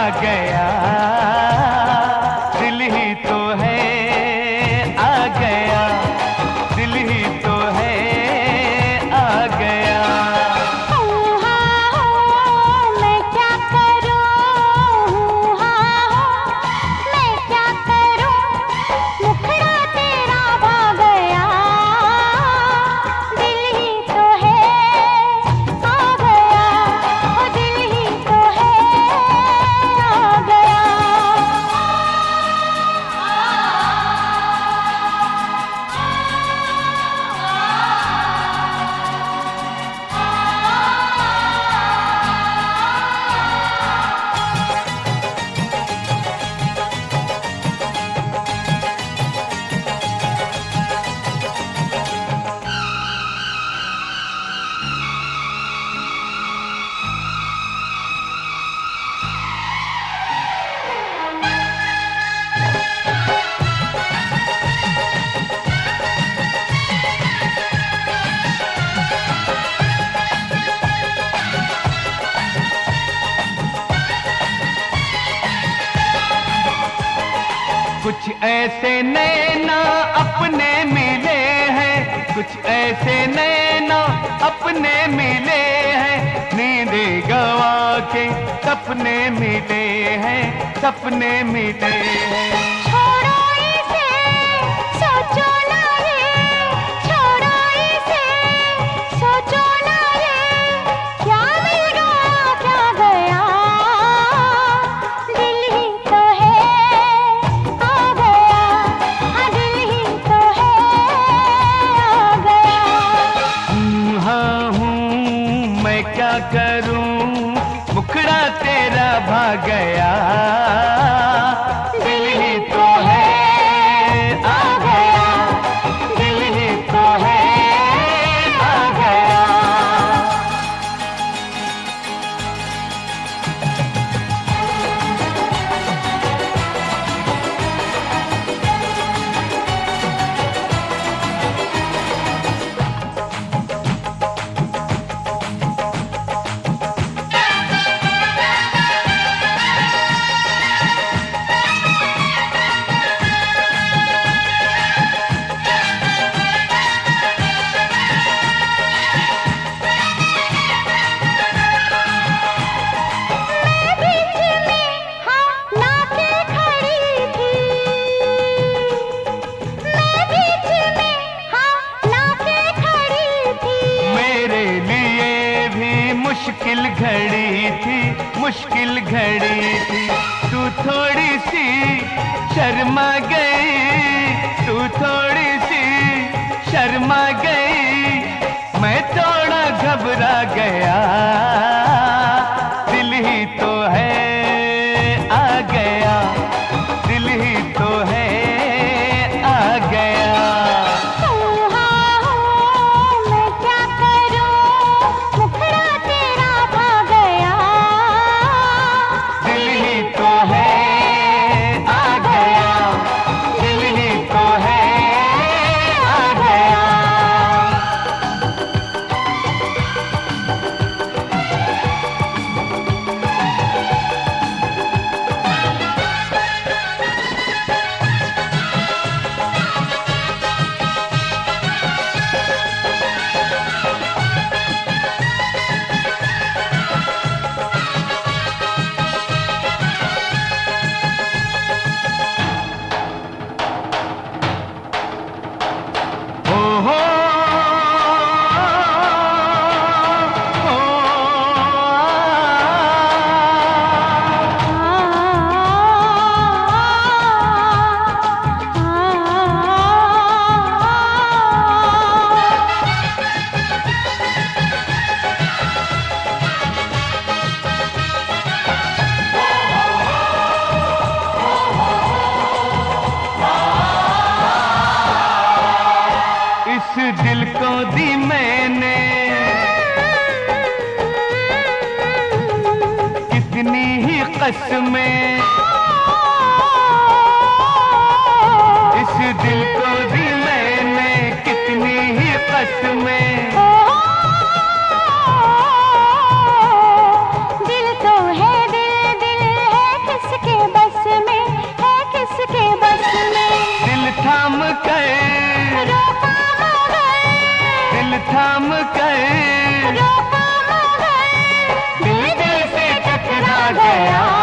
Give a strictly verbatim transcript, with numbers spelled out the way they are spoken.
गया, दिल ही तो है आ गया, दिल ही तो है आ गया। हूँ हाँ हो मैं क्या करूँ, हूँ हाँ हो मैं क्या करूँ, मुखड़ा तेरा भा गया, दिल ही तो है आ गया, ओ दिल ही तो है आ गया। कुछ ऐसे नैना अपने मिले हैं, कुछ ऐसे नैना अपने मिले हैं, नींदे गवा के सपने मिले हैं, सपने मिले हैं। छोड़ो इसे सोचो ना ये, छोड़ो इसे सोचो ना ये, क्या मिल गया क्या गया, दिल ही तो है आ गया, हाँ दिल ही तो है आ गया। हूँ हाँ हूँ मैं क्या करूँ, मुखड़ा तेरा भा गया, दिल ही तो है आ गया, दिल ही तो है आ गया। मुश्किल घड़ी थी, मुश्किल घड़ी थी, तू थोड़ी सी शर्मा गई, तू थोड़ी सी शर्मा गई, मैं थोड़ा घबरा गया, दिल ही तो है आ गया, दिल ही तो है आ गया। दिल को दी मैंने कितनी ही कसमें, इस दिल को दी मैंने कितनी ही कसमें, दिल तो है दिल दिल है गया।